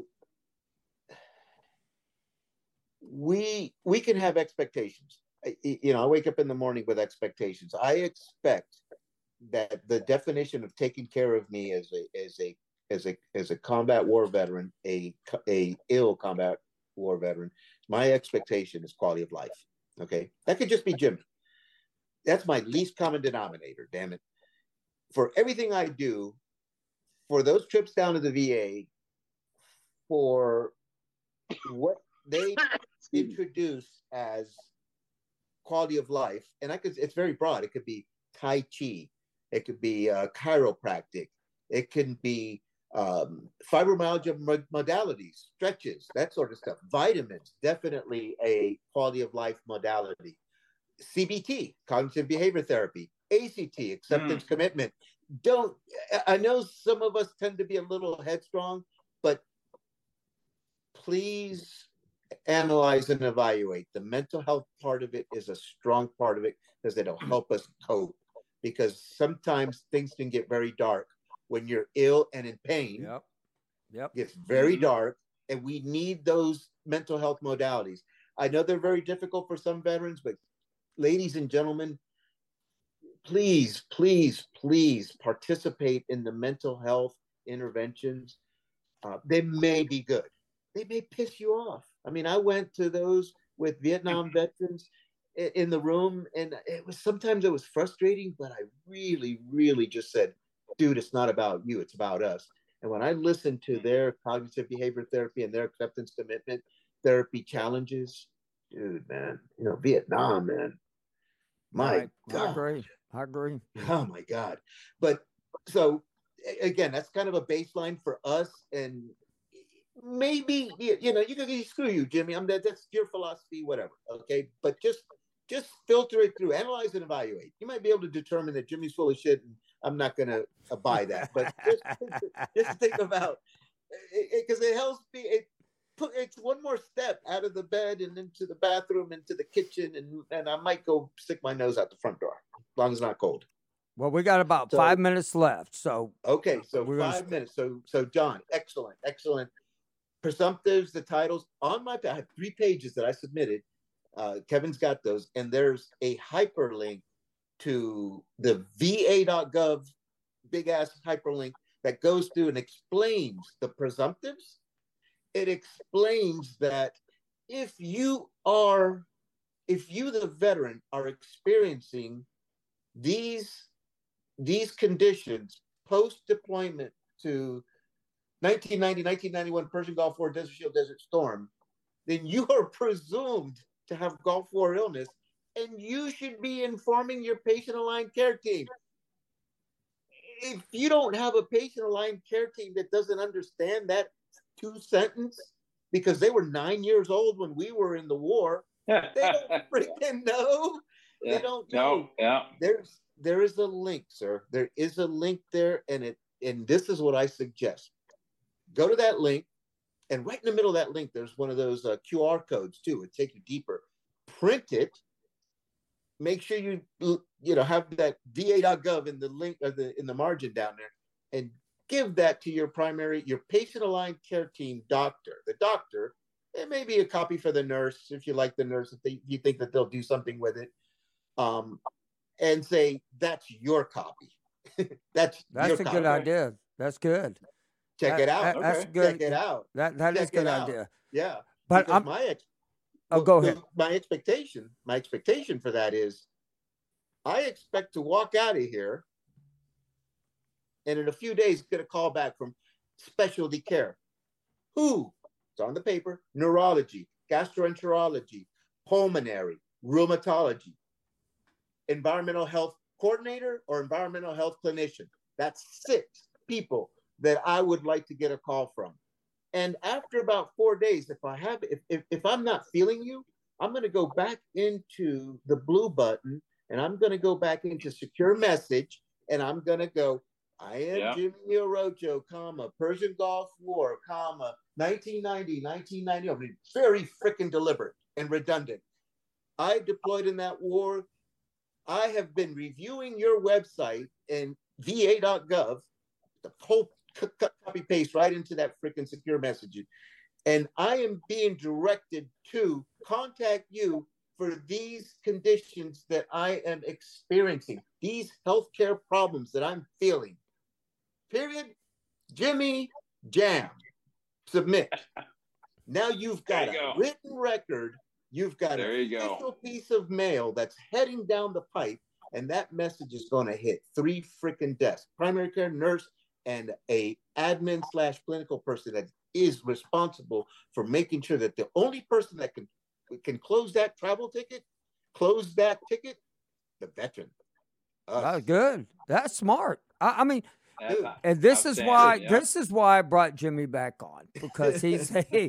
we can have expectations. You know, I wake up in the morning with expectations. I expect that the definition of taking care of me as a combat war veteran, a ill combat war veteran, my expectation is quality of life. Okay, that could just be Jimmy. That's my least common denominator. Damn it! For everything I do, for those trips down to the VA, for what they introduce as quality of life, and it's very broad. It could be Tai Chi, it could be chiropractic, it can be fibromyalgia modalities, stretches, that sort of stuff. Vitamins, definitely a quality of life modality. CBT, cognitive behavior therapy. ACT, acceptance commitment. I know some of us tend to be a little headstrong, but please analyze and evaluate. The mental health part of it is a strong part of it because it'll help us cope. Because sometimes things can get very dark when you're ill and in pain. Yep. It's very dark, and we need those mental health modalities. I know they're very difficult for some veterans, but ladies and gentlemen, please participate in the mental health interventions. They may be good. They may piss you off. I mean, I went to those with Vietnam veterans in the room, and sometimes it was frustrating, but I really just said, dude, it's not about you, it's about us. And when I listened to their cognitive behavior therapy and their acceptance commitment therapy challenges, dude, man, you know, Vietnam, man, my God. I agree. Oh my God. But so again, that's kind of a baseline for us, and maybe, you know, you can screw you, Jimmy. That's your philosophy, whatever. Okay. But just filter it through, analyze and evaluate. You might be able to determine that Jimmy's full of shit, and I'm not going to buy that. But just think about it, because it helps me. It's one more step out of the bed and into the bathroom, into the kitchen, and I might go stick my nose out the front door, as long as it's not cold. Well, we got about 5 minutes left. So okay, so 5 minutes. So John, excellent. Presumptives, the titles on my. I have 3 pages that I submitted. Kevin's got those, and there's a hyperlink to the VA.gov big ass hyperlink that goes through and explains the presumptives. It explains that if you, the veteran, are experiencing these conditions post deployment to 1990, 1991 Persian Gulf War, Desert Shield, Desert Storm, then you are presumed to have Gulf War illness, and you should be informing your patient-aligned care team. If you don't have a patient-aligned care team that doesn't understand that 2-sentence, because they were 9 years old when we were in the war, they don't freaking know. They don't know. Yeah. There is a link, sir. There is a link there, and this is what I suggest. Go to that link, and right in the middle of that link, there's one of those QR codes too. It takes you deeper. Print it. Make sure you have that va.gov in the link or in the margin down there, and give that to your patient-aligned care team doctor. The doctor, it may be a copy for the nurse if you like the nurse, if you think that they'll do something with it, and say that's your copy. that's a good idea. That's good. Check it out. That's good. Check it out. That is a good idea. Yeah. But go ahead. My expectation for that is, I expect to walk out of here and in a few days get a call back from specialty care. Who? It's on the paper. Neurology, gastroenterology, pulmonary, rheumatology, environmental health coordinator or environmental health clinician. That's 6 people that I would like to get a call from. And after about 4 days, if I'm not feeling you, I'm going to go back into the blue button, and I'm going to go back into secure message, and I'm going to go, I am Jimmy Orocho, Persian Gulf War, 1990, 1990. I mean, very freaking deliberate and redundant. I deployed in that war. I have been reviewing your website and va.gov, the whole copy paste right into that freaking secure messaging. And I am being directed to contact you for these conditions that I am experiencing, these healthcare problems that I'm feeling. Period. Jimmy Jam. Submit. Now you've got a written record. You've got an official piece of mail that's heading down the pipe, and that message is going to hit 3 freaking desks: primary care nurse and a admin/clinical person that is responsible for making sure that the only person that can close that travel ticket, the veteran. That's good. That's smart. I mean, and this is why I brought Jimmy back on, because he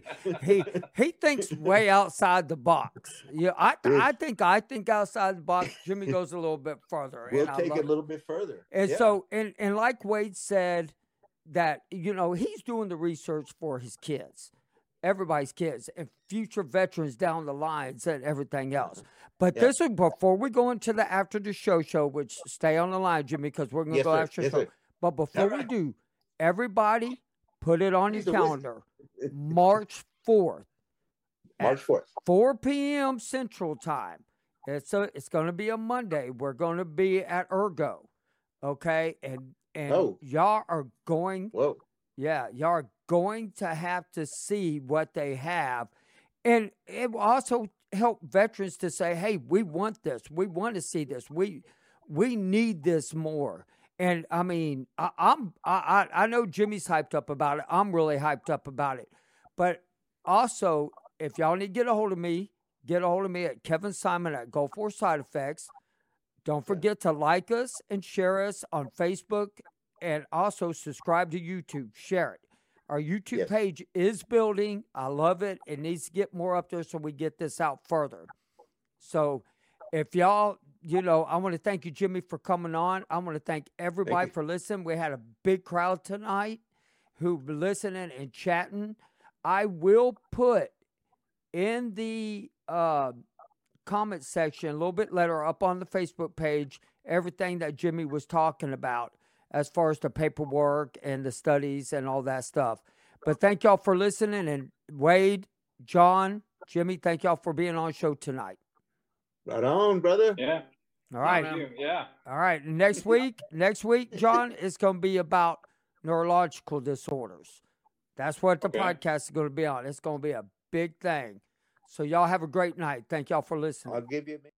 thinks way outside the box. Yeah, I think outside the box. Jimmy goes a little bit further. We'll take it a little bit further. And so, and like Wade said, that he's doing the research for his kids, everybody's kids, and future veterans down the lines and everything else. But this is before we go into the after the show, which stay on the line, Jimmy, because we're going to go after the show. But before we do, everybody put it on your calendar. March 4th. March 4th. 4 p.m. Central Time. It's going to be a Monday. We're going to be at Ergo. Okay? And y'all are going. Whoa. Yeah, y'all are going to have to see what they have. And it will also help veterans to say, hey, we want this. We want to see this. We need this more. And I mean, I know Jimmy's hyped up about it. I'm really hyped up about it. But also, if y'all need to get a hold of me at Kevin Simon at Gulf War Side Effects. Don't forget to like us and share us on Facebook, and also subscribe to YouTube. Share it. Our YouTube page is building. I love it. It needs to get more up there so we get this out further. So if y'all, I want to thank you, Jimmy, for coming on. I want to thank everybody for listening. We had a big crowd tonight who were listening and chatting. I will put in the comment section a little bit later up on the Facebook page everything that Jimmy was talking about as far as the paperwork and the studies and all that stuff. But thank y'all for listening. And Wade, John, Jimmy, thank y'all for being on the show tonight. Right on, brother. Yeah. All right. All right. Next week, John, it's going to be about neurological disorders. That's what the podcast is going to be on. It's going to be a big thing. So y'all have a great night. Thank y'all for listening. I'll give you